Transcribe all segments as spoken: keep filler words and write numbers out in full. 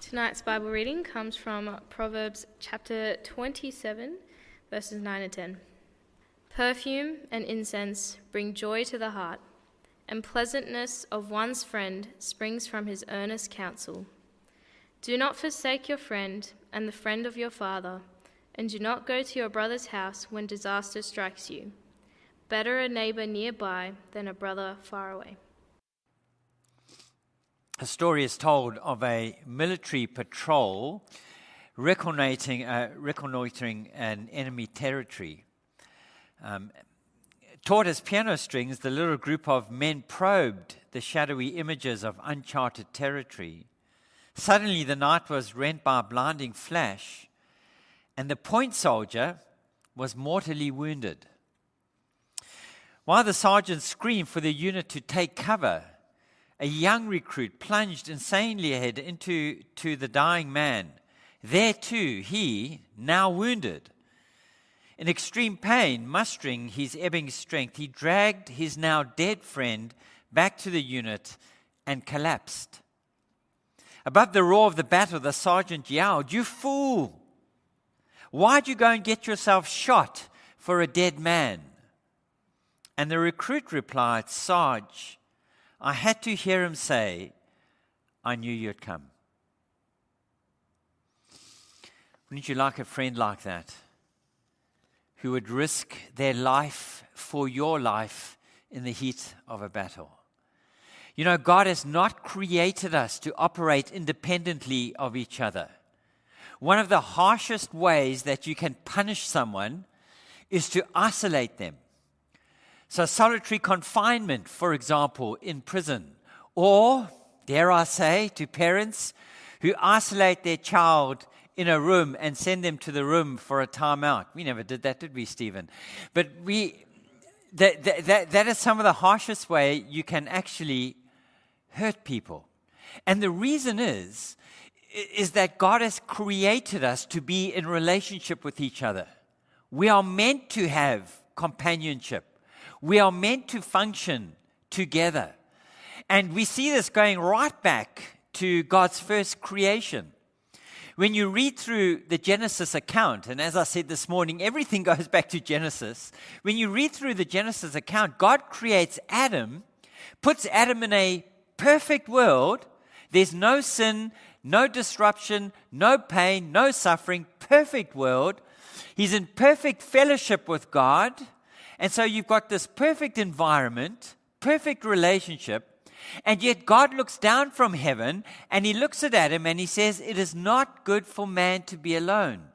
Tonight's Bible reading comes from Proverbs chapter twenty-seven, verses nine and ten. Perfume and incense bring joy to the heart, and pleasantness of one's friend springs from his earnest counsel. Do not forsake your friend and the friend of your father, and do not go to your brother's house when disaster strikes you. Better a neighbor nearby than a brother far away. A story is told of a military patrol reconnoitering, uh, reconnoitering an enemy territory. Um, taught as piano strings, the little group of men probed the shadowy images of uncharted territory. Suddenly the night was rent by a blinding flash, and the point soldier was mortally wounded. While the sergeant screamed for the unit to take cover, a young recruit plunged insanely ahead into to the dying man. There too, he, now wounded. In extreme pain, mustering his ebbing strength, he dragged his now dead friend back to the unit and collapsed. Above the roar of the battle, the sergeant yelled, "You fool! Why'd you go and get yourself shot for a dead man?" And the recruit replied, "Sarge, I had to hear him say, I knew you'd come." Wouldn't you like a friend like that, who would risk their life for your life in the heat of a battle? You know, God has not created us to operate independently of each other. One of the harshest ways that you can punish someone is to isolate them. So solitary confinement, for example, in prison. Or, dare I say, to parents who isolate their child in a room and send them to the room for a timeout. We never did that, did we, Stephen? But we that, that, that, that is some of the harshest way you can actually hurt people. And the reason is, is that God has created us to be in relationship with each other. We are meant to have companionship. We are meant to function together. And we see this going right back to God's first creation. When you read through the Genesis account, and as I said this morning, everything goes back to Genesis. When you read through the Genesis account, God creates Adam, puts Adam in a perfect world. There's no sin, no disruption, no pain, no suffering, perfect world. He's in perfect fellowship with God. And so you've got this perfect environment, perfect relationship, and yet God looks down from heaven and he looks at Adam and he says, "It is not good for man to be alone."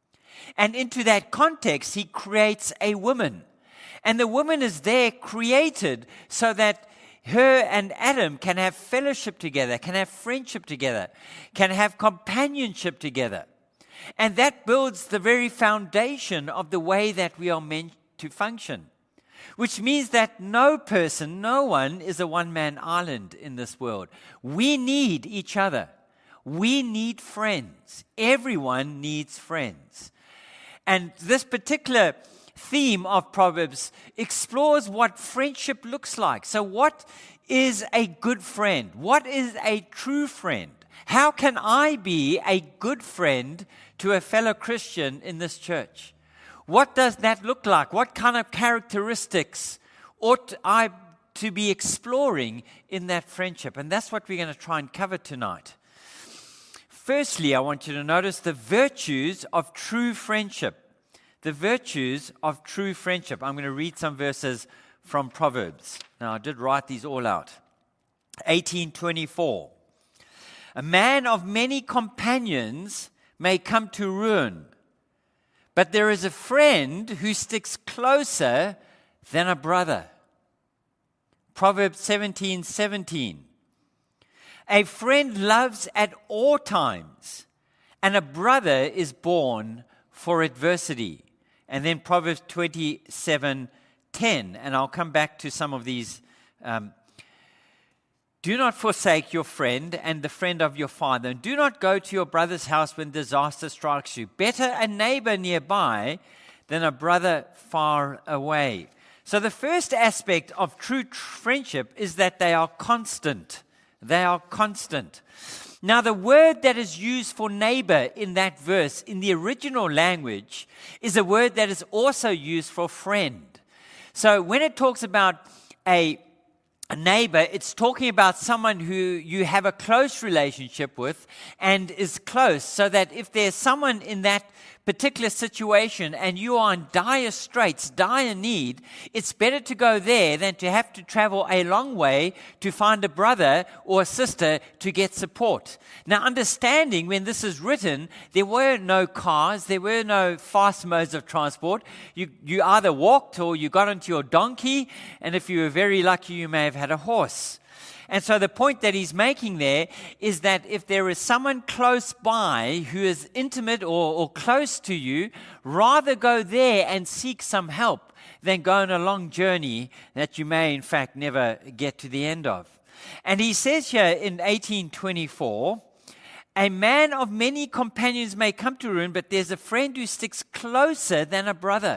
And into that context, he creates a woman. And the woman is there created so that her and Adam can have fellowship together, can have friendship together, can have companionship together. And that builds the very foundation of the way that we are meant to function, which means that no person, no one is a one-man island in this world. We need each other. We need friends. Everyone needs friends. And this particular theme of Proverbs explores what friendship looks like. So what is a good friend? What is a true friend? How can I be a good friend to a fellow Christian in this church? What does that look like? What kind of characteristics ought I to be exploring in that friendship? And that's what we're going to try and cover tonight. Firstly, I want you to notice the virtues of true friendship. The virtues of true friendship. I'm going to read some verses from Proverbs. Now, I did write these all out. eighteen twenty-four. A man of many companions may come to ruin, but there is a friend who sticks closer than a brother. Proverbs seventeen seventeen. A friend loves at all times, and a brother is born for adversity. And then Proverbs twenty-seven ten, and I'll come back to some of these. Um, Do not forsake your friend and the friend of your father, and do not go to your brother's house when disaster strikes you. Better a neighbor nearby than a brother far away. So the first aspect of true friendship is that they are constant. They are constant. Now, the word that is used for neighbor in that verse, in the original language, is a word that is also used for friend. So when it talks about a, a neighbor, it's talking about someone who you have a close relationship with and is close, so that if there's someone in that particular situation and you are in dire straits, dire need, it's better to go there than to have to travel a long way to find a brother or a sister to get support. Now, understanding when this is written, there were no cars, there were no fast modes of transport. You, you either walked or you got onto your donkey, and if you were very lucky, you may have had a horse. And so the point that he's making there is that if there is someone close by who is intimate or, or close to you, rather go there and seek some help than go on a long journey that you may in fact never get to the end of. And he says here in eighteen twenty-four, a man of many companions may come to ruin, but there's a friend who sticks closer than a brother.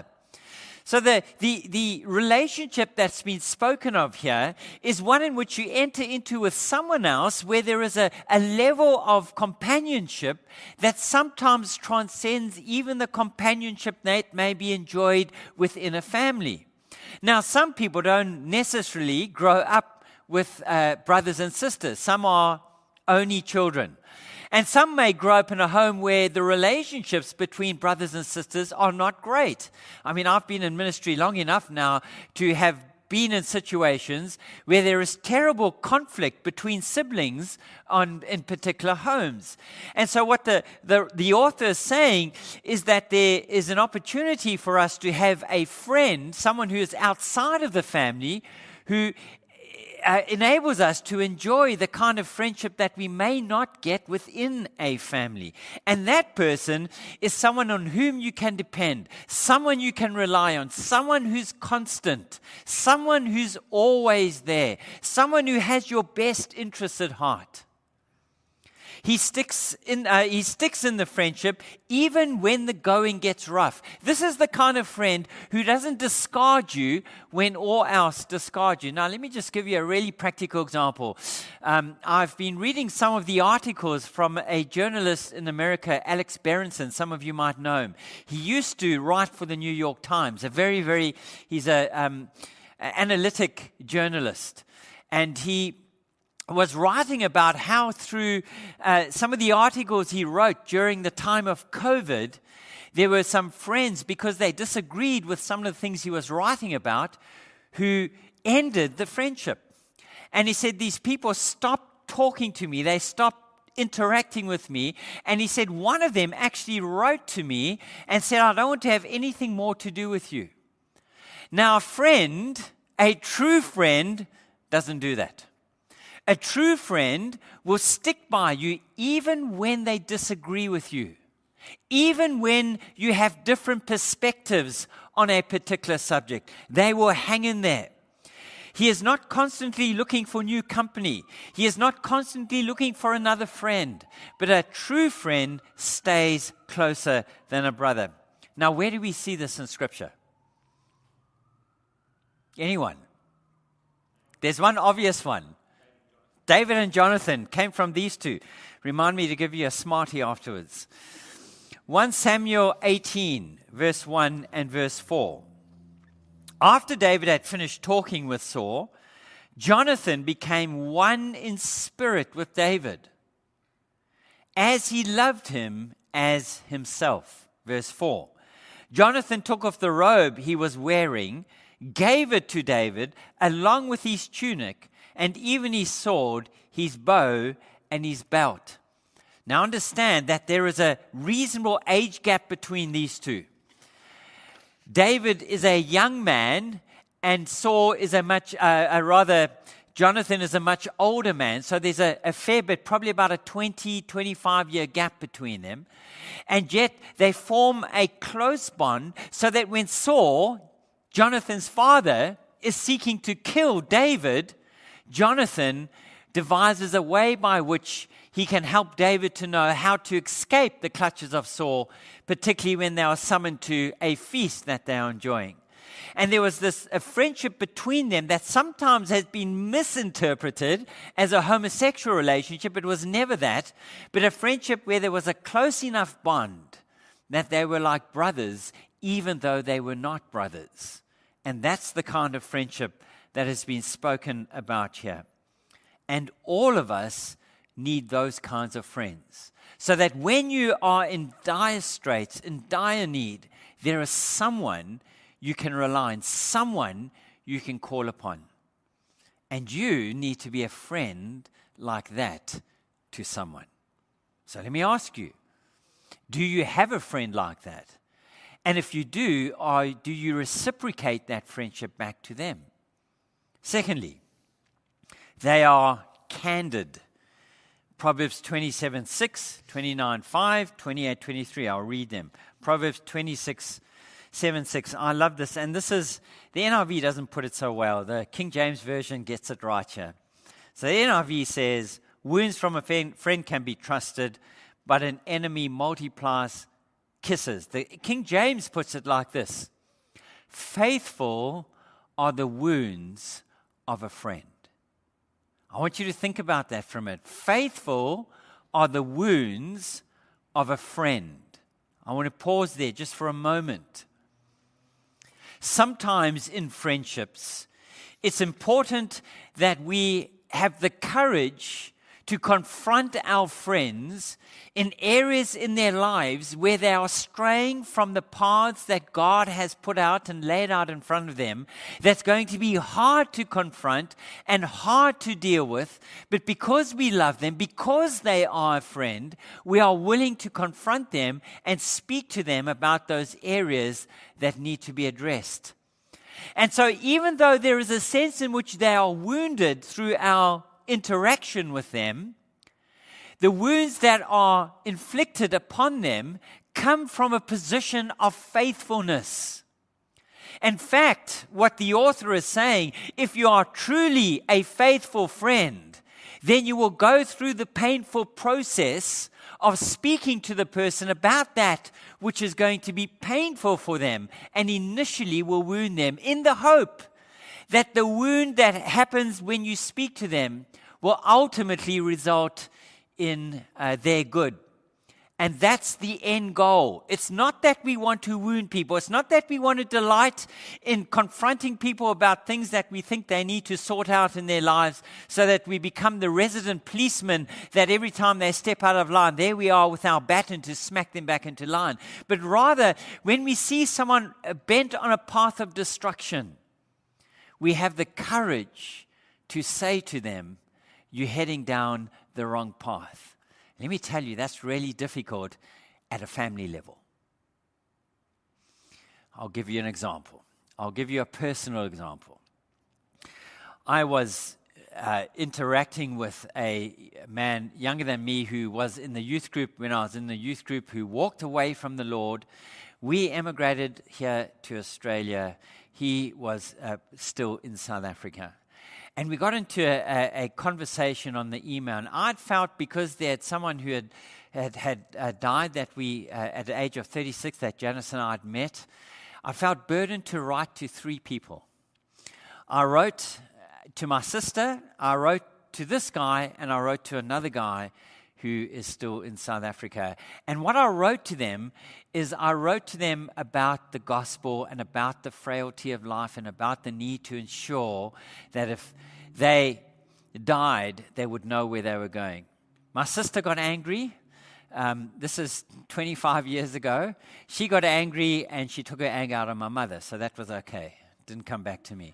So the, the, the relationship that's been spoken of here is one in which you enter into with someone else where there is a, a level of companionship that sometimes transcends even the companionship that may be enjoyed within a family. Now, some people don't necessarily grow up with uh, brothers and sisters. Some are only children. And some may grow up in a home where the relationships between brothers and sisters are not great. I mean, I've been in ministry long enough now to have been in situations where there is terrible conflict between siblings on, in particular homes. And so what the, the, the author is saying is that there is an opportunity for us to have a friend, someone who is outside of the family, who Uh, enables us to enjoy the kind of friendship that we may not get within a family. And that person is someone on whom you can depend, someone you can rely on, someone who's constant, someone who's always there, someone who has your best interests at heart. He sticks in, uh, he sticks in the friendship even when the going gets rough. This is the kind of friend who doesn't discard you when all else discards you. Now, let me just give you a really practical example. Um, I've been reading some of the articles from a journalist in America, Alex Berenson. Some of you might know him. He used to write for the New York Times. A very, very, he's a um, analytic journalist. And he was writing about how through uh, some of the articles he wrote during the time of COVID, there were some friends, because they disagreed with some of the things he was writing about, who ended the friendship. And he said, these people stopped talking to me. They stopped interacting with me. And he said, one of them actually wrote to me and said, I don't want to have anything more to do with you. Now, a friend, a true friend, doesn't do that. A true friend will stick by you even when they disagree with you, even when you have different perspectives on a particular subject. They will hang in there. He is not constantly looking for new company. He is not constantly looking for another friend. But a true friend stays closer than a brother. Now, where do we see this in Scripture? Anyone? There's one obvious one. David and Jonathan came from these two. Remind me to give you a smartie afterwards. First Samuel eighteen, verse one and verse four. After David had finished talking with Saul, Jonathan became one in spirit with David, as he loved him as himself. Verse four. Jonathan took off the robe he was wearing, gave it to David, along with his tunic, and even his sword, his bow, and his belt. Now understand that there is a reasonable age gap between these two. David is a young man, and Saul is a much, uh, a rather, Jonathan is a much older man. So there's a, a fair bit, probably about a twenty, twenty-five year gap between them. And yet they form a close bond, so that when Saul, Jonathan's father, is seeking to kill David, Jonathan devises a way by which he can help David to know how to escape the clutches of Saul, particularly when they are summoned to a feast that they are enjoying. And there was this a friendship between them that sometimes has been misinterpreted as a homosexual relationship. It was never that, but a friendship where there was a close enough bond that they were like brothers, even though they were not brothers. And that's the kind of friendship that has been spoken about here. And all of us need those kinds of friends. So that when you are in dire straits, in dire need, there is someone you can rely on, someone you can call upon. And you need to be a friend like that to someone. So let me ask you, do you have a friend like that? And if you do, are, do you reciprocate that friendship back to them? Secondly, they are candid. Proverbs twenty-seven six, twenty-nine five, twenty-eight twenty-three. I'll read them. Proverbs twenty-six seven six. I love this. And this is, the N I V doesn't put it so well. The King James Version gets it right here. So the N I V says, wounds from a friend can be trusted, but an enemy multiplies kisses. The King James puts it like this: faithful are the wounds of a friend. I want you to think about that for a minute. Faithful are the wounds of a friend. I want to pause there just for a moment. Sometimes in friendships, it's important that we have the courage to confront our friends in areas in their lives where they are straying from the paths that God has put out and laid out in front of them. That's going to be hard to confront and hard to deal with, but because we love them, because they are a friend, we are willing to confront them and speak to them about those areas that need to be addressed. And so even though there is a sense in which they are wounded through our interaction with them, the wounds that are inflicted upon them come from a position of faithfulness. In fact, what the author is saying, if you are truly a faithful friend, then you will go through the painful process of speaking to the person about that which is going to be painful for them and initially will wound them, in the hope that the wound that happens when you speak to them will ultimately result in uh, their good. And that's the end goal. It's not that we want to wound people. It's not that we want to delight in confronting people about things that we think they need to sort out in their lives, so that we become the resident policeman that every time they step out of line, there we are with our baton to smack them back into line. But rather, when we see someone bent on a path of destruction, we have the courage to say to them, you're heading down the wrong path. Let me tell you, that's really difficult at a family level. I'll give you an example. I'll give you a personal example. I was uh, interacting with a man younger than me who was in the youth group when I was in the youth group, who walked away from the Lord. We emigrated here to Australia. He was uh, still in South Africa. And we got into a, a, a conversation on the email. And I'd felt, because there had someone who had had, had uh, died that we, uh, at the age of thirty-six, that Janice and I had met, I felt burdened to write to three people. I wrote to my sister, I wrote to this guy, and I wrote to another guy who is still in South Africa. And what I wrote to them is I wrote to them about the gospel and about the frailty of life and about the need to ensure that if they died, they would know where they were going. My sister got angry. Um, this is twenty-five years ago. She got angry and she took her anger out on my mother, so that was okay. Didn't come back to me.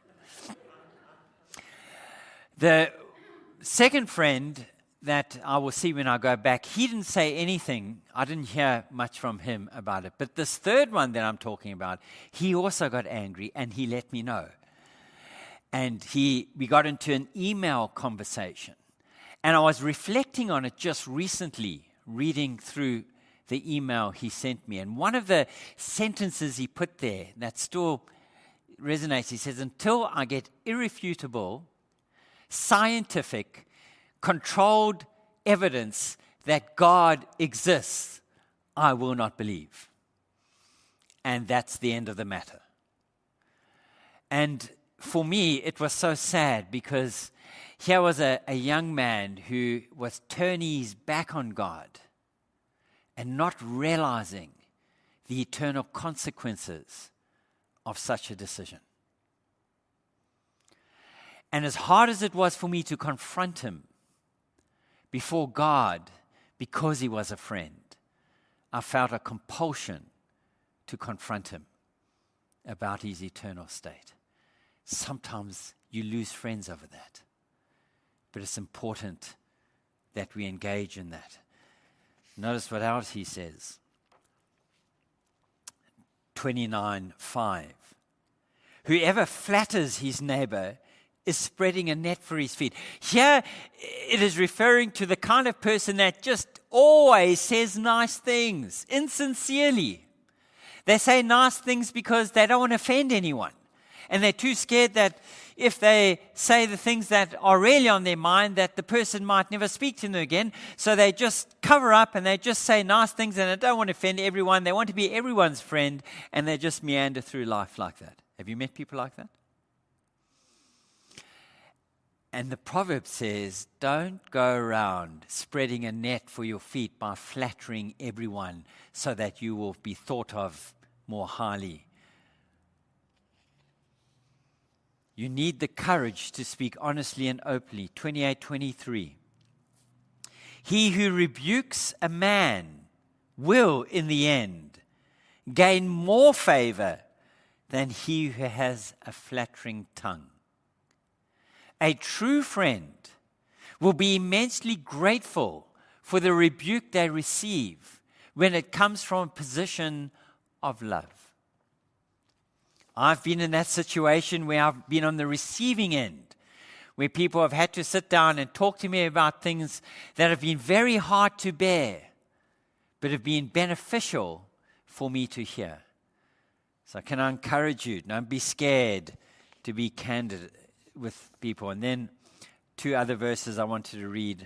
The second friend that I will see when I go back, he didn't say anything. I didn't hear much from him about it. But this third one that I'm talking about, he also got angry and he let me know. And he, we got into an email conversation. And I was reflecting on it just recently, reading through the email he sent me. And one of the sentences he put there that still resonates, he says, until I get irrefutable, scientific, controlled evidence that God exists, I will not believe. And that's the end of the matter. And for me, it was so sad because here was a, a young man who was turning his back on God and not realizing the eternal consequences of such a decision. And as hard as it was for me to confront him before God because he was a friend, I felt a compulsion to confront him about his eternal state. Sometimes you lose friends over that, but it's important that we engage in that. Notice what else he says. twenty-nine five. Whoever flatters his neighbor is spreading a net for his feet. Here it is referring to the kind of person that just always says nice things, insincerely. They say nice things because they don't want to offend anyone. And they're too scared that if they say the things that are really on their mind, that the person might never speak to them again. So they just cover up and they just say nice things and they don't want to offend everyone. They want to be everyone's friend and they just meander through life like that. Have you met people like that? And the proverb says, don't go around spreading a net for your feet by flattering everyone so that you will be thought of more highly. You need the courage to speak honestly and openly. twenty-eight twenty-three. He who rebukes a man will, in the end, gain more favor than he who has a flattering tongue. A true friend will be immensely grateful for the rebuke they receive when it comes from a position of love. I've been in that situation where I've been on the receiving end, where people have had to sit down and talk to me about things that have been very hard to bear, but have been beneficial for me to hear. So can I encourage you, don't be scared to be candid with people. And then two other verses I wanted to read.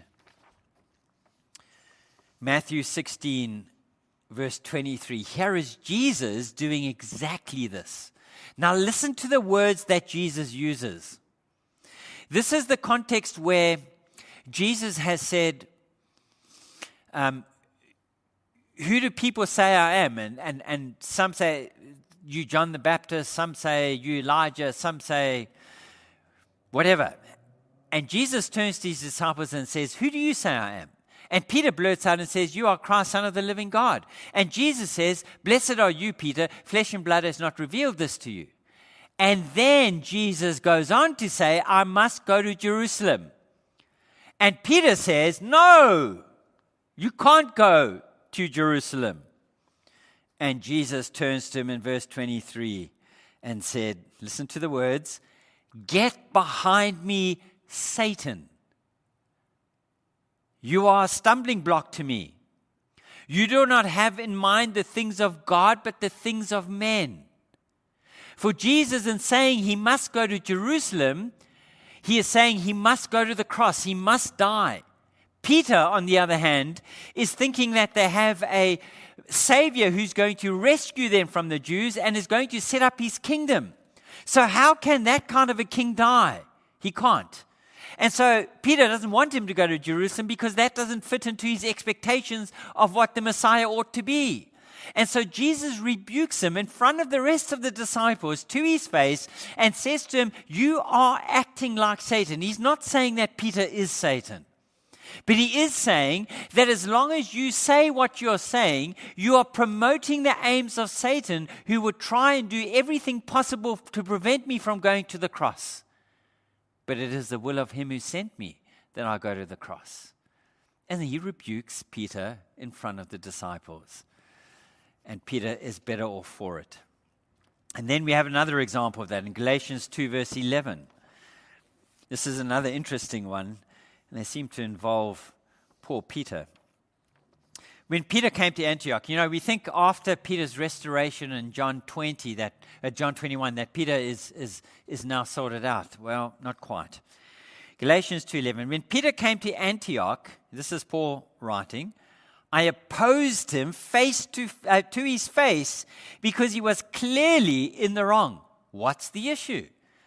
Matthew sixteen, verse twenty-three. Here is Jesus doing exactly this. Now listen to the words that Jesus uses. This is the context where Jesus has said, um, who do people say I am? And, and, and some say you John the Baptist, some say you Elijah, some say whatever. And Jesus turns to his disciples and says, who do you say I am? And Peter blurts out and says, you are Christ, Son of the living God. And Jesus says, blessed are you, Peter, flesh and blood has not revealed this to you. And then Jesus goes on to say, I must go to Jerusalem. And Peter says, no, you can't go to Jerusalem. And Jesus turns to him in verse twenty-three and said, listen to the words, get behind me, Satan. You are a stumbling block to me. You do not have in mind the things of God, but the things of men. For Jesus, in saying he must go to Jerusalem, he is saying he must go to the cross. He must die. Peter, on the other hand, is thinking that they have a Savior who's going to rescue them from the Jews and is going to set up his kingdom. So how can that kind of a king die? He can't. And so Peter doesn't want him to go to Jerusalem because that doesn't fit into his expectations of what the Messiah ought to be. And so Jesus rebukes him in front of the rest of the disciples to his face and says to him, you are acting like Satan. He's not saying that Peter is Satan. But he is saying that as long as you say what you're saying, you are promoting the aims of Satan, who would try and do everything possible to prevent me from going to the cross. But it is the will of him who sent me that I go to the cross. And he rebukes Peter in front of the disciples. And Peter is better off for it. And then we have another example of that in Galatians two, verse eleven. This is another interesting one, and they seem to involve poor Peter. When Peter came to Antioch, you know, we think after Peter's restoration in John twenty, that uh, John twenty-one, that Peter is is is now sorted out. Well, not quite. Galatians two eleven. When Peter came to Antioch, this is Paul writing, I opposed him face to uh, to his face because he was clearly in the wrong. What's the issue?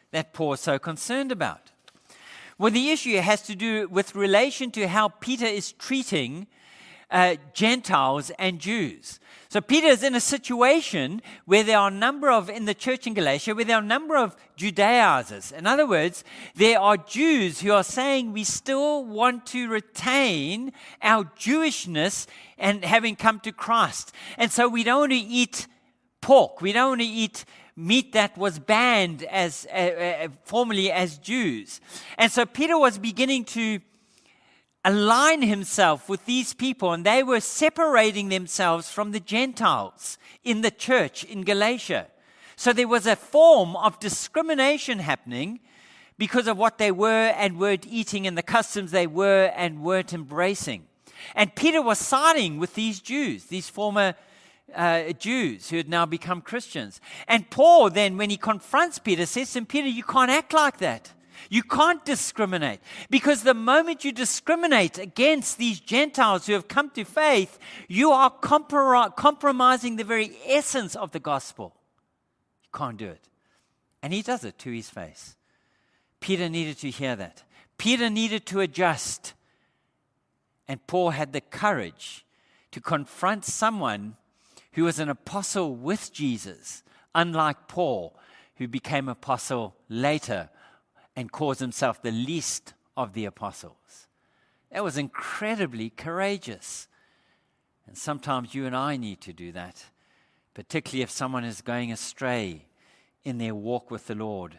that Paul's so concerned about? Well, the issue has to do with relation to how Peter is treating uh, Gentiles and Jews. So Peter is in a situation where there are a number of, in the church in Galatia, where there are a number of Judaizers. In other words, there are Jews who are saying we still want to retain our Jewishness and having come to Christ. And so we don't want to eat pork. We don't want to eat meat that was banned as uh, uh, formerly as Jews. And so Peter was beginning to align himself with these people, and they were separating themselves from the Gentiles in the church in Galatia. So there was a form of discrimination happening because of what they were and weren't eating and the customs they were and weren't embracing. And Peter was siding with these Jews, these former uh, Jews who had now become Christians. And Paul then, when he confronts Peter, says to him, Peter, you can't act like that. You can't discriminate, because the moment you discriminate against these Gentiles who have come to faith, you are comprom- compromising the very essence of the gospel. You can't do it. And he does it to his face. Peter needed to hear that. Peter needed to adjust. And Paul had the courage to confront someone who was an apostle with Jesus, unlike Paul, who became apostle later and calls himself the least of the apostles. That was incredibly courageous. And sometimes you and I need to do that, particularly if someone is going astray in their walk with the Lord.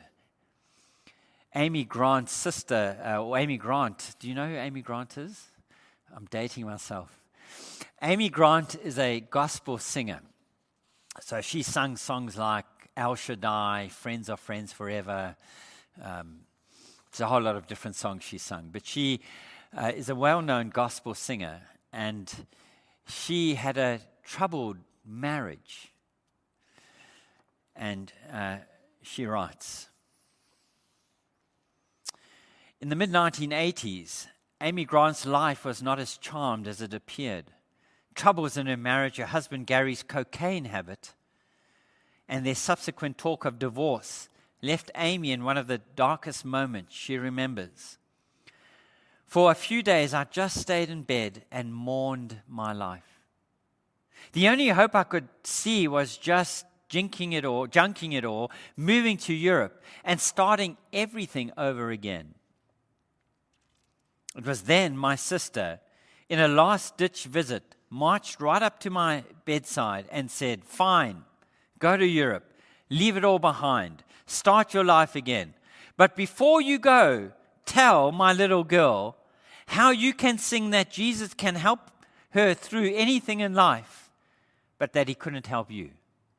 Amy Grant's sister, uh, or Amy Grant, do you know who Amy Grant is? I'm dating myself. Amy Grant is a gospel singer. So she sung songs like El Shaddai, Friends Are Friends Forever. Um, There's a whole lot of different songs she sung, but she uh, is a well-known gospel singer, and she had a troubled marriage. And uh, she writes, in the mid nineteen eighties, Amy Grant's life was not as charmed as it appeared. Troubles in her marriage, her husband Gary's cocaine habit, and their subsequent talk of divorce left Amy in one of the darkest moments she remembers. For a few days, I just stayed in bed and mourned my life. The only hope I could see was just jinking it all, junking it all, moving to Europe, and starting everything over again. It was then my sister, in a last-ditch visit, marched right up to my bedside and said, "Fine, go to Europe, leave it all behind. Start your life again. But before you go, tell my little girl how you can sing that Jesus can help her through anything in life, but that he couldn't help you."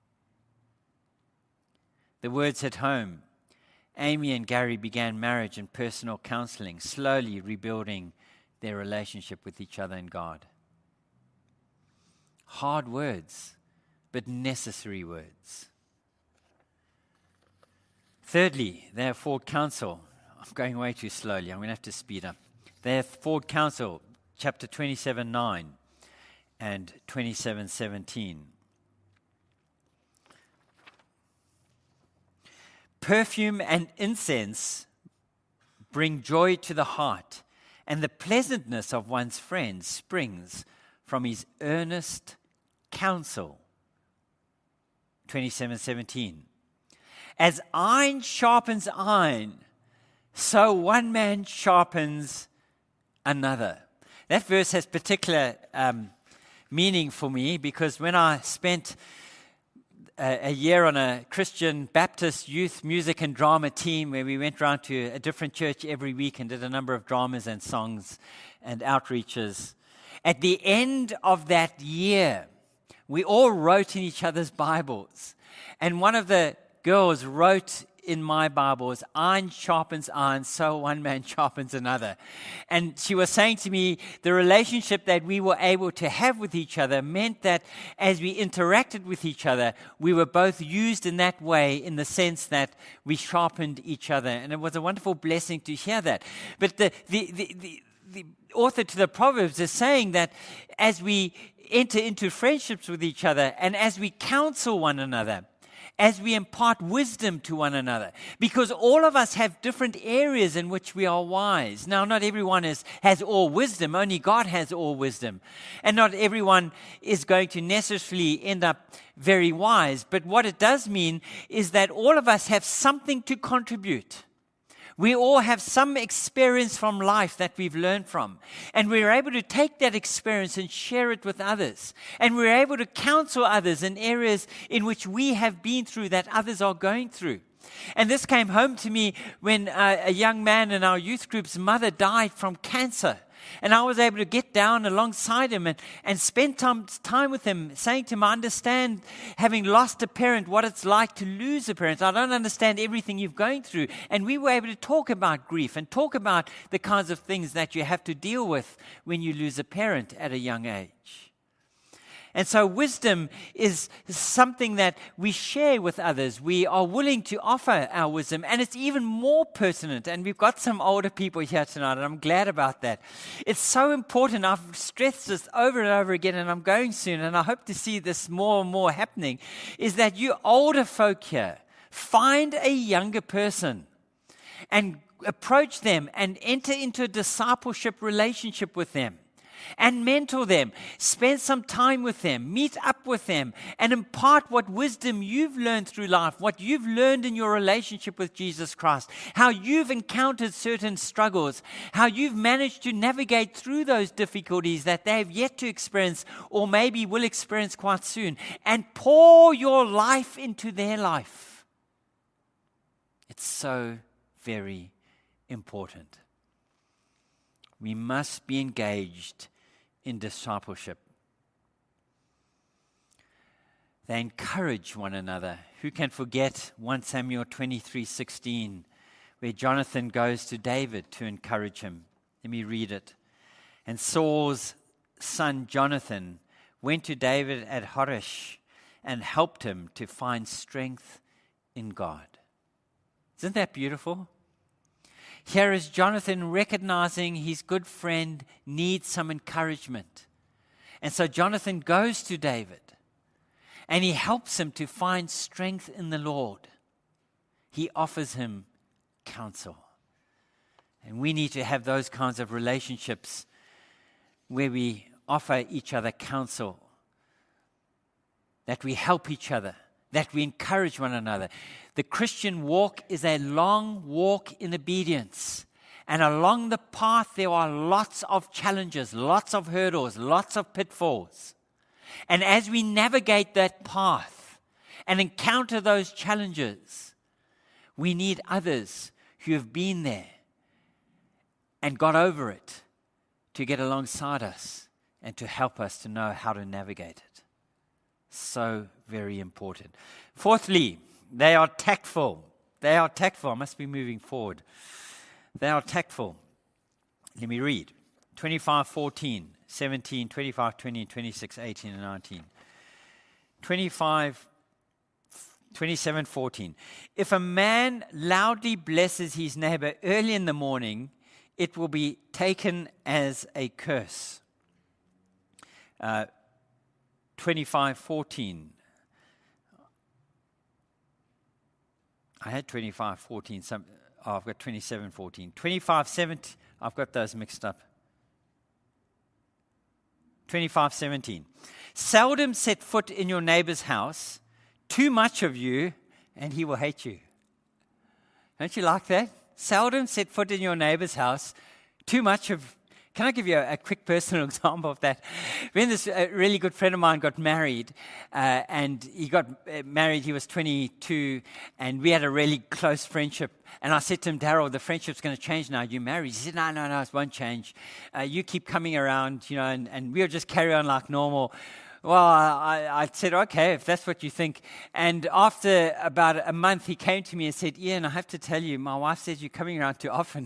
The words hit home. Amy and Gary began marriage and personal counseling, slowly rebuilding their relationship with each other and God. Hard words, but necessary words. Thirdly, they afford counsel. I'm going way too slowly. I'm going to have to speed up. They afford counsel, chapter twenty-seven nine and twenty-seven seventeen. Perfume and incense bring joy to the heart, and the pleasantness of one's friend springs from his earnest counsel. twenty-seven seventeen. As iron sharpens iron, so one man sharpens another. That verse has particular um, meaning for me, because when I spent a, a year on a Christian Baptist youth music and drama team where we went around to a different church every week and did a number of dramas and songs and outreaches, at the end of that year, we all wrote in each other's Bibles. And one of the girls wrote in my Bibles, iron sharpens iron, so one man sharpens another. And she was saying to me, the relationship that we were able to have with each other meant that as we interacted with each other, we were both used in that way, in the sense that we sharpened each other. And it was a wonderful blessing to hear that. But the the the, the, the author to the Proverbs is saying that as we enter into friendships with each other, and as we counsel one another, as we impart wisdom to one another. Because all of us have different areas in which we are wise. Now, not everyone is, has all wisdom. Only God has all wisdom. And not everyone is going to necessarily end up very wise. But what it does mean is that all of us have something to contribute. We all have some experience from life that we've learned from. And we're able to take that experience and share it with others. And we're able to counsel others in areas in which we have been through that others are going through. And this came home to me when uh, a young man in our youth group's mother died from cancer. And I was able to get down alongside him and, and spend time, time with him, saying to him, I understand, having lost a parent, what it's like to lose a parent. I don't understand everything you're going through. And we were able to talk about grief and talk about the kinds of things that you have to deal with when you lose a parent at a young age. And so wisdom is something that we share with others. We are willing to offer our wisdom, and it's even more pertinent. And we've got some older people here tonight, and I'm glad about that. It's so important. I've stressed this over and over again, and I'm going soon, and I hope to see this more and more happening, is that you older folk here, find a younger person and approach them and enter into a discipleship relationship with them. And mentor them, spend some time with them, meet up with them, and impart what wisdom you've learned through life, what you've learned in your relationship with Jesus Christ, how you've encountered certain struggles, how you've managed to navigate through those difficulties that they have yet to experience or maybe will experience quite soon, and pour your life into their life. It's so very important. We must be engaged in discipleship. They encourage one another. Who can forget First Samuel twenty-three sixteen, where Jonathan goes to David to encourage him? Let me read it. And Saul's son Jonathan went to David at Horesh and helped him to find strength in God. Isn't that beautiful? Here is Jonathan recognizing his good friend needs some encouragement. And so Jonathan goes to David and he helps him to find strength in the Lord. He offers him counsel. And we need to have those kinds of relationships where we offer each other counsel, that we help each other, that we encourage one another. The Christian walk is a long walk in obedience. And along the path, there are lots of challenges, lots of hurdles, lots of pitfalls. And as we navigate that path and encounter those challenges, we need others who have been there and got over it to get alongside us and to help us to know how to navigate it. So very important. Fourthly, they are tactful. They are tactful. I must be moving forward. They are tactful. Let me read. twenty-five fourteen, seventeen, twenty-five twenty, twenty-six eighteen, and nineteen. twenty-five, twenty-seven fourteen. If a man loudly blesses his neighbor early in the morning, it will be taken as a curse. Uh, twenty-five fourteen. I had twenty-five fourteen. Some, oh, I've got twenty-seven fourteen. twenty-five seventeen. I've got those mixed up. twenty-five seventeen. Seldom set foot in your neighbor's house. Too much of you, and he will hate you. Don't you like that? Seldom set foot in your neighbor's house. Too much of. Can I give you a, a quick personal example of that? When this uh, really good friend of mine got married, uh, and he got uh, married, he was twenty-two, and we had a really close friendship. And I said to him, Daryl, the friendship's going to change now. You married? He said, no, no, no, it won't change. Uh, you keep coming around, you know, and, and we'll just carry on like normal. Well, I, I said, okay, if that's what you think. And after about a month, he came to me and said, Ian, I have to tell you, my wife says you're coming around too often.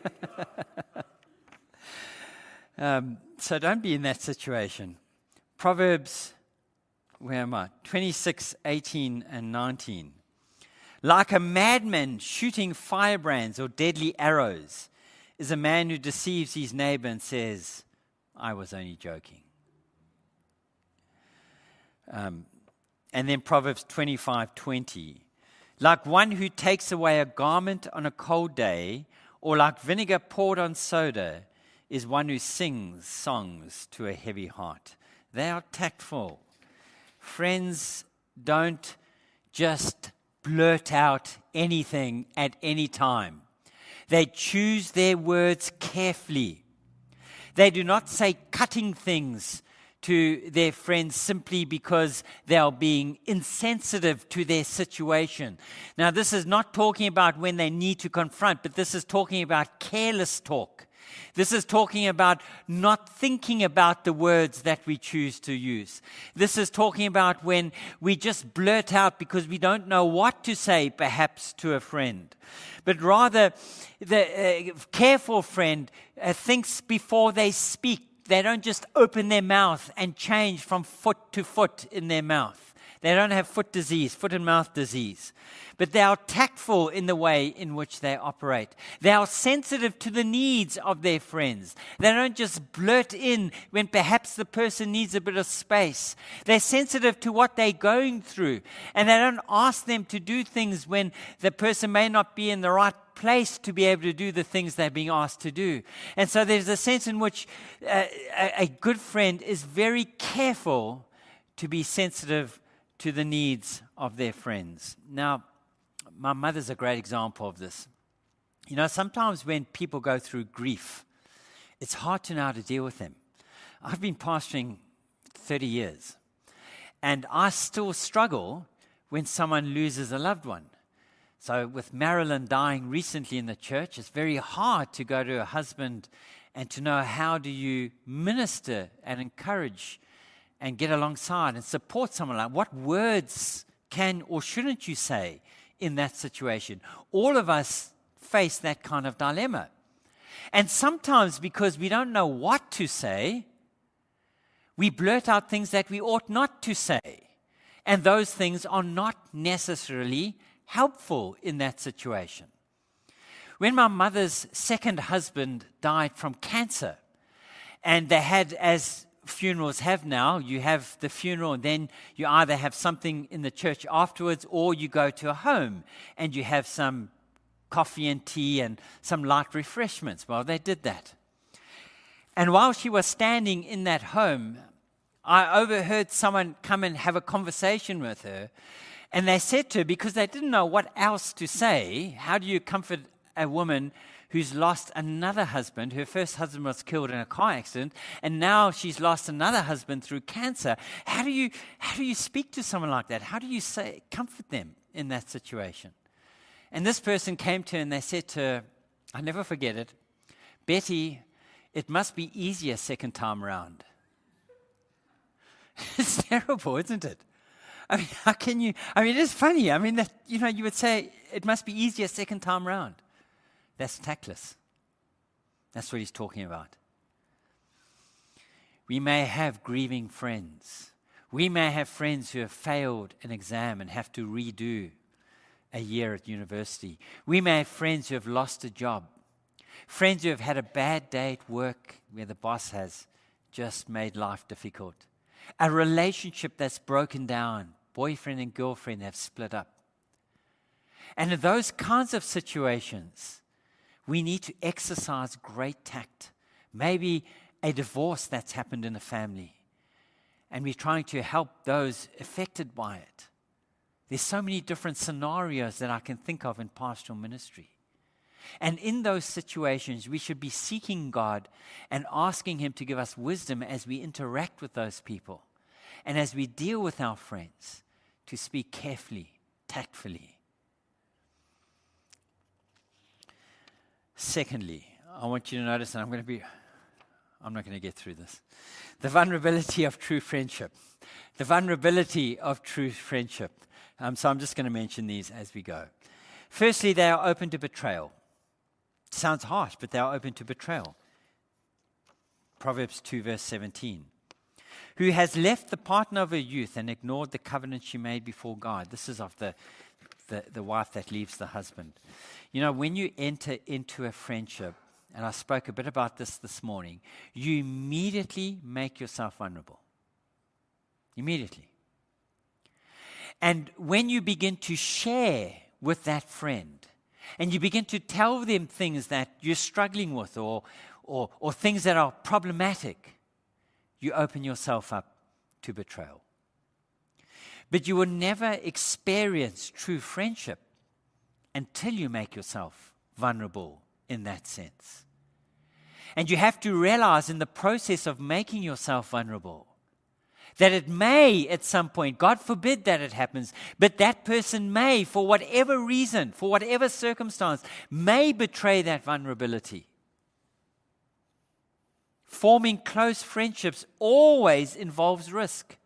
Um, so don't be in that situation. Proverbs, where am I? twenty-six, eighteen, and nineteen. Like a madman shooting firebrands or deadly arrows is a man who deceives his neighbor and says, I was only joking. Um, And then Proverbs twenty-five twenty. Like one who takes away a garment on a cold day, or like vinegar poured on soda, is one who sings songs to a heavy heart. They are tactful. Friends don't just blurt out anything at any time. They choose their words carefully. They do not say cutting things to their friends simply because they are being insensitive to their situation. Now, this is not talking about when they need to confront, but this is talking about careless talk. This is talking about not thinking about the words that we choose to use. This is talking about when we just blurt out because we don't know what to say, perhaps, to a friend. But rather, the uh, careful friend uh, thinks before they speak. They don't just open their mouth and change from foot to foot in their mouth. They don't have foot disease, foot and mouth disease. But they are tactful in the way in which they operate. They are sensitive to the needs of their friends. They don't just blurt in when perhaps the person needs a bit of space. They're sensitive to what they're going through. And they don't ask them to do things when the person may not be in the right place to be able to do the things they're being asked to do. And so there's a sense in which uh, a, a good friend is very careful to be sensitive to the needs of their friends. Now, my mother's a great example of this. You know, sometimes when people go through grief, it's hard to know how to deal with them. I've been pastoring thirty years, and I still struggle when someone loses a loved one. So with Marilyn dying recently in the church, it's very hard to go to a husband and to know how do you minister and encourage and get alongside and support someone like what words can or shouldn't you say in that situation. All of us face that kind of dilemma. And sometimes because we don't know what to say, we blurt out things that we ought not to say. And those things are not necessarily helpful in that situation. When my mother's second husband died from cancer, and they had, as funerals have now, you have the funeral and then you either have something in the church afterwards or you go to a home and you have some coffee and tea and some light refreshments. Well, they did that. And while she was standing in that home, I overheard someone come and have a conversation with her. And they said to her, because they didn't know what else to say, how do you comfort a woman who's lost another husband? Her first husband was killed in a car accident, and now she's lost another husband through cancer. How do you how do you speak to someone like that? How do you say comfort them in that situation? And this person came to her and they said to her, I'll never forget it, Betty, it must be easier second time around. It's terrible, isn't it? I mean, how can you, I mean, it is funny. I mean, that, you know, you would say it must be easier second time round. That's tactless. That's what he's talking about. We may have grieving friends. We may have friends who have failed an exam and have to redo a year at university. We may have friends who have lost a job. Friends who have had a bad day at work where the boss has just made life difficult. A relationship that's broken down, boyfriend and girlfriend have split up. And in those kinds of situations, we need to exercise great tact. Maybe a divorce that's happened in a family, and we're trying to help those affected by it. There's so many different scenarios that I can think of in pastoral ministry. And in those situations, we should be seeking God and asking Him to give us wisdom as we interact with those people and as we deal with our friends, to speak carefully, tactfully. Secondly, I want you to notice, and I'm going to be, I'm not going to get through this, the vulnerability of true friendship. The vulnerability of true friendship. Um, so I'm just going to mention these as we go. Firstly, they are open to betrayal. Sounds harsh, but they are open to betrayal. Proverbs two, verse seventeen. Who has left the partner of her youth and ignored the covenant she made before God. This is of the, the, the wife that leaves the husband. You know, when you enter into a friendship, and I spoke a bit about this this morning, you immediately make yourself vulnerable. Immediately. And when you begin to share with that friend, and you begin to tell them things that you're struggling with or, or, or things that are problematic, you open yourself up to betrayal. But you will never experience true friendship until you make yourself vulnerable in that sense. And you have to realize in the process of making yourself vulnerable that it may at some point, God forbid that it happens, but that person may, for whatever reason, for whatever circumstance, may betray that vulnerability. Forming close friendships always involves risk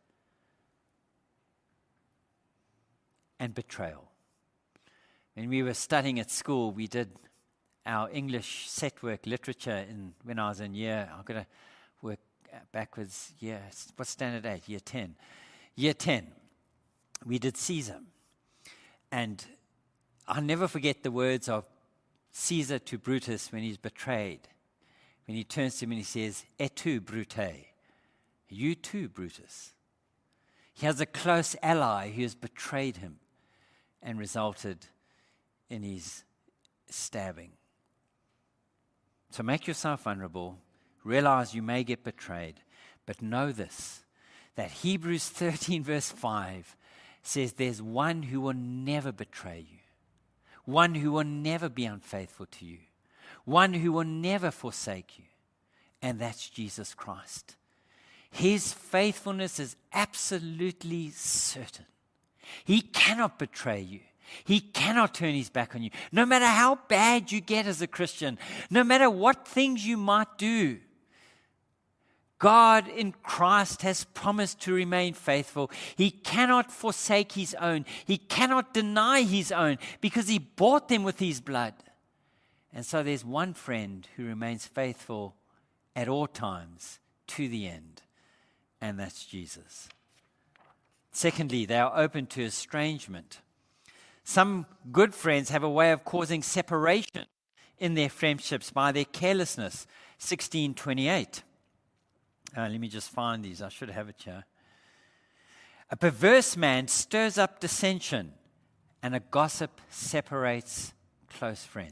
and betrayal. When we were studying at school, we did our English set work literature in when I was in year, I'm going to work backwards, year, what's standard eight? Year ten. Year ten, we did Caesar. And I'll never forget the words of Caesar to Brutus when he's betrayed. When he turns to him and he says, Et tu, Brute? You too, Brutus. He has a close ally who has betrayed him and resulted in his stabbing. So make yourself vulnerable. Realize you may get betrayed. But know this, that Hebrews thirteen verse five says there's one who will never betray you. One who will never be unfaithful to you. One who will never forsake you. And that's Jesus Christ. His faithfulness is absolutely certain. He cannot betray you. He cannot turn his back on you. No matter how bad you get as a Christian, no matter what things you might do, God in Christ has promised to remain faithful. He cannot forsake his own. He cannot deny his own because he bought them with his blood. And so there's one friend who remains faithful at all times to the end, and that's Jesus. Secondly, they are open to estrangement. Some good friends have a way of causing separation in their friendships by their carelessness. sixteen twenty-eight. Uh, let me just find these. I should have it here. A perverse man stirs up dissension, and a gossip separates close friends.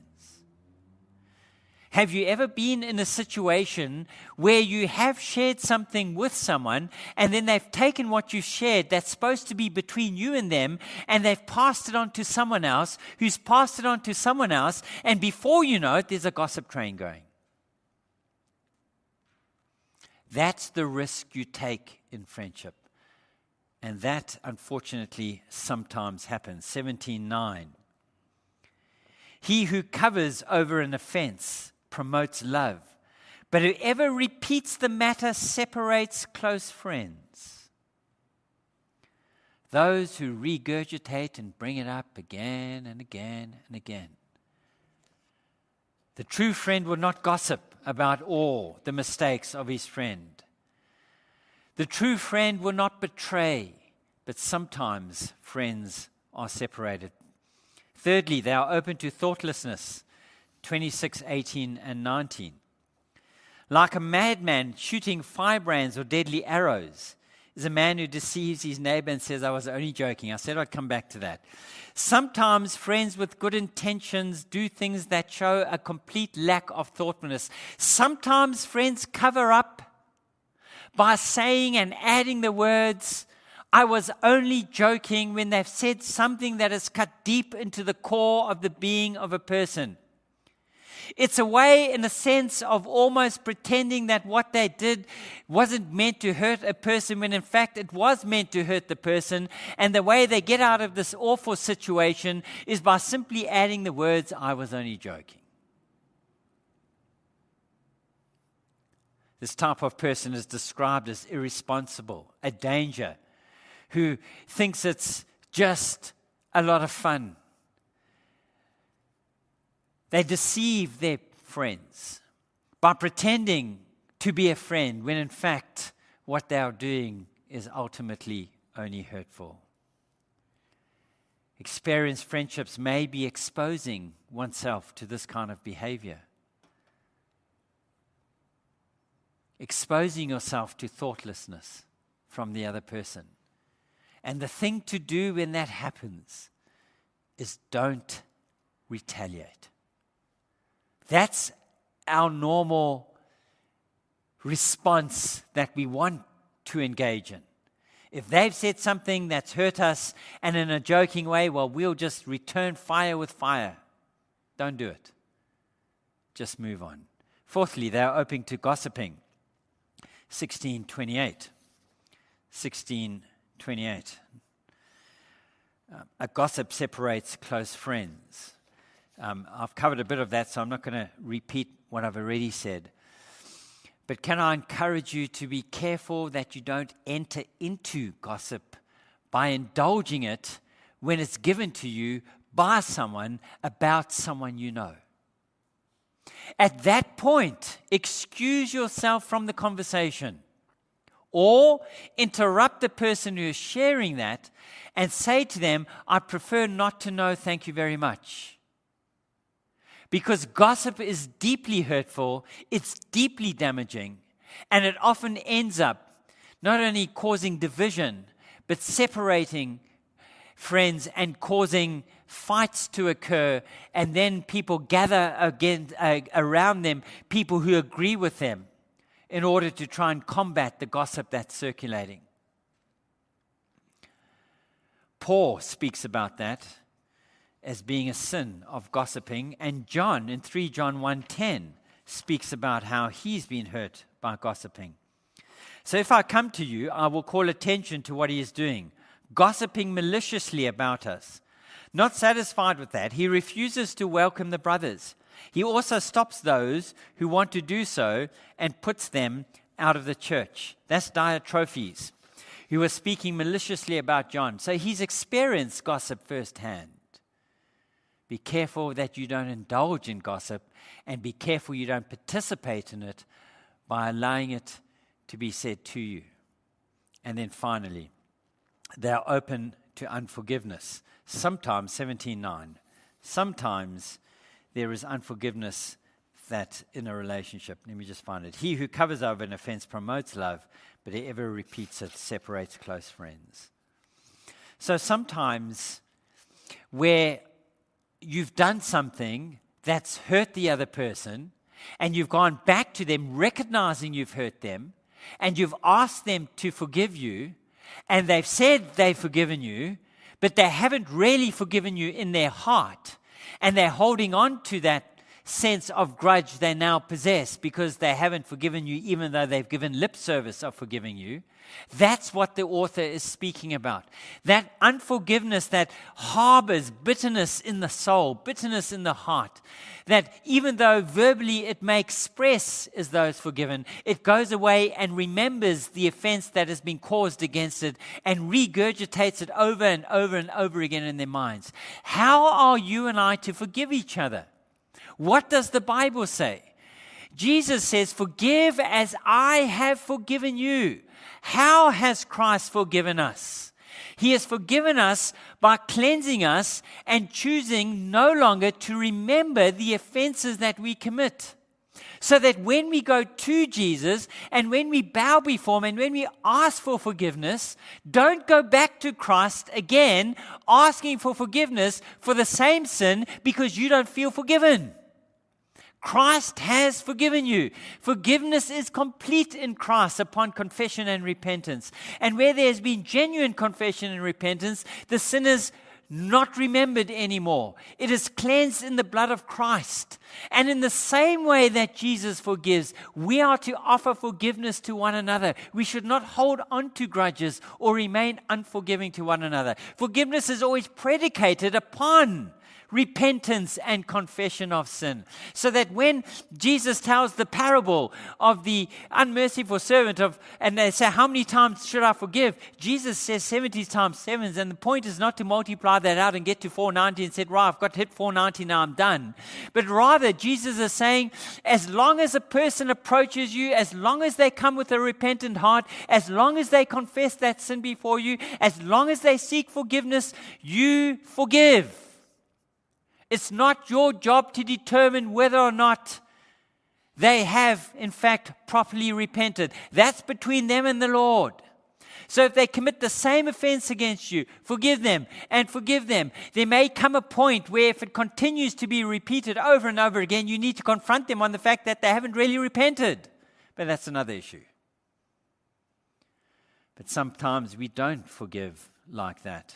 Have you ever been in a situation where you have shared something with someone and then they've taken what you shared that's supposed to be between you and them and they've passed it on to someone else who's passed it on to someone else, and before you know it, there's a gossip train going? That's the risk you take in friendship. And that, unfortunately, sometimes happens. seventeen nine. He who covers over an offense promotes love, but whoever repeats the matter separates close friends. Those who regurgitate and bring it up again and again and again. The true friend will not gossip about all the mistakes of his friend. The true friend will not betray, but sometimes friends are separated. Thirdly, they are open to thoughtlessness. twenty-six, eighteen, and nineteen. Like a madman shooting firebrands or deadly arrows is a man who deceives his neighbor and says, I was only joking. I said I'd come back to that. Sometimes friends with good intentions do things that show a complete lack of thoughtfulness. Sometimes friends cover up by saying and adding the words, I was only joking, when they've said something that has cut deep into the core of the being of a person. It's a way, in a sense, of almost pretending that what they did wasn't meant to hurt a person, when in fact it was meant to hurt the person. And the way they get out of this awful situation is by simply adding the words, I was only joking. This type of person is described as irresponsible, a danger, who thinks it's just a lot of fun. They deceive their friends by pretending to be a friend, when in fact what they are doing is ultimately only hurtful. Experienced friendships may be exposing oneself to this kind of behavior. Exposing yourself to thoughtlessness from the other person. And the thing to do when that happens is don't retaliate. That's our normal response that we want to engage in. If they've said something that's hurt us, and in a joking way, well, we'll just return fire with fire. Don't do it. Just move on. Fourthly, they are open to gossiping. sixteen twenty-eight. sixteen twenty-eight. Uh, a gossip separates close friends. Um, I've covered a bit of that, so I'm not going to repeat what I've already said. But can I encourage you to be careful that you don't enter into gossip by indulging it when it's given to you by someone about someone you know. At that point, excuse yourself from the conversation or interrupt the person who is sharing that and say to them, I prefer not to know, thank you very much. Because gossip is deeply hurtful, it's deeply damaging, and it often ends up not only causing division, but separating friends and causing fights to occur, and then people gather again uh, around them, people who agree with them, in order to try and combat the gossip that's circulating. Paul speaks about that as being a sin of gossiping, and John in three John one ten speaks about how he's been hurt by gossiping. So if I come to you, I will call attention to what he is doing, gossiping maliciously about us. Not satisfied with that, he refuses to welcome the brothers. He also stops those who want to do so and puts them out of the church. That's Diotrephes, who was speaking maliciously about John. So he's experienced gossip firsthand. Be careful that you don't indulge in gossip, and be careful you don't participate in it by allowing it to be said to you. And then finally, they are open to unforgiveness. Sometimes, seventeen nine, sometimes there is unforgiveness that in a relationship. Let me just find it. He who covers over an offense promotes love, but whoever repeats it separates close friends. So sometimes where you've done something that's hurt the other person, and you've gone back to them recognizing you've hurt them, and you've asked them to forgive you, and they've said they've forgiven you, but they haven't really forgiven you in their heart, and they're holding on to that sense of grudge they now possess because they haven't forgiven you, even though they've given lip service of forgiving you. That's what the author is speaking about. That unforgiveness that harbors bitterness in the soul, bitterness in the heart, that even though verbally it may express as though it's forgiven, it goes away and remembers the offense that has been caused against it and regurgitates it over and over and over again in their minds. How are you and I to forgive each other? What does the Bible say? Jesus says, forgive as I have forgiven you. How has Christ forgiven us? He has forgiven us by cleansing us and choosing no longer to remember the offenses that we commit. So that when we go to Jesus and when we bow before Him and when we ask for forgiveness, don't go back to Christ again asking for forgiveness for the same sin because you don't feel forgiven. Christ has forgiven you. Forgiveness is complete in Christ upon confession and repentance. And where there has been genuine confession and repentance, the sin is not remembered anymore. It is cleansed in the blood of Christ. And in the same way that Jesus forgives, we are to offer forgiveness to one another. We should not hold on to grudges or remain unforgiving to one another. Forgiveness is always predicated upon repentance and confession of sin. So that when Jesus tells the parable of the unmerciful servant of, and they say, how many times should I forgive? Jesus says seventy times seven, and the point is not to multiply that out and get to four ninety and said, right, I've got to hit four ninety, now I'm done. But rather, Jesus is saying, as long as a person approaches you, as long as they come with a repentant heart, as long as they confess that sin before you, as long as they seek forgiveness, you forgive. It's not your job to determine whether or not they have, in fact, properly repented. That's between them and the Lord. So if they commit the same offense against you, forgive them and forgive them. There may come a point where if it continues to be repeated over and over again, you need to confront them on the fact that they haven't really repented. But that's another issue. But sometimes we don't forgive like that.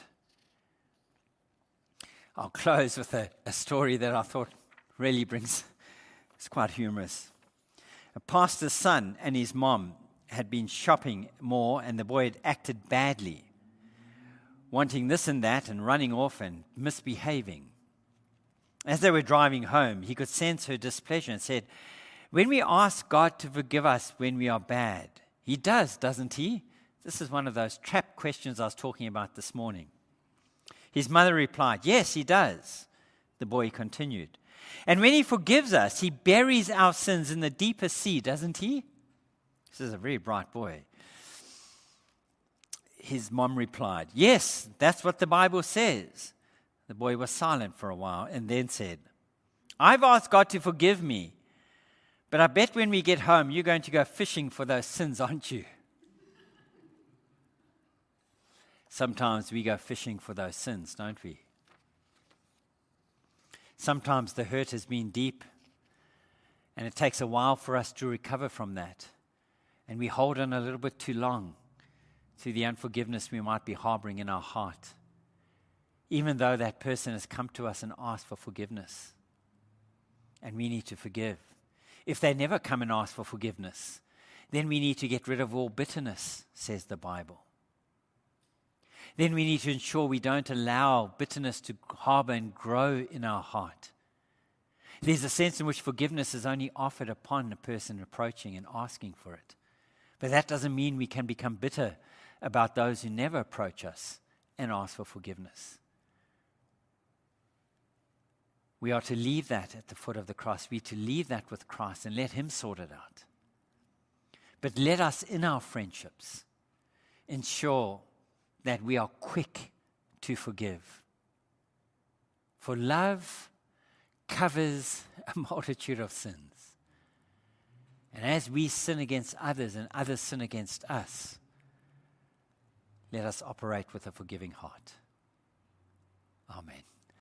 I'll close with a, a story that I thought really brings, it's quite humorous. A pastor's son and his mom had been shopping more, and the boy had acted badly, wanting this and that and running off and misbehaving. As they were driving home, he could sense her displeasure and said, "When we ask God to forgive us when we are bad, He does, doesn't He?" This is one of those trap questions I was talking about this morning. His mother replied, "Yes, He does." The boy continued, "And when He forgives us, He buries our sins in the deepest sea, doesn't He?" This is a very bright boy. His mom replied, "Yes, that's what the Bible says." The boy was silent for a while and then said, "I've asked God to forgive me, but I bet when we get home, you're going to go fishing for those sins, aren't you?" Sometimes we go fishing for those sins, don't we? Sometimes the hurt has been deep, and it takes a while for us to recover from that. And we hold on a little bit too long to the unforgiveness we might be harboring in our heart, even though that person has come to us and asked for forgiveness. And we need to forgive. If they never come and ask for forgiveness, then we need to get rid of all bitterness, says the Bible. Then we need to ensure we don't allow bitterness to harbor and grow in our heart. There's a sense in which forgiveness is only offered upon a person approaching and asking for it. But that doesn't mean we can become bitter about those who never approach us and ask for forgiveness. We are to leave that at the foot of the cross. We are to leave that with Christ and let Him sort it out. But let us, in our friendships, ensure that we are quick to forgive. For love covers a multitude of sins. And as we sin against others and others sin against us, let us operate with a forgiving heart. Amen.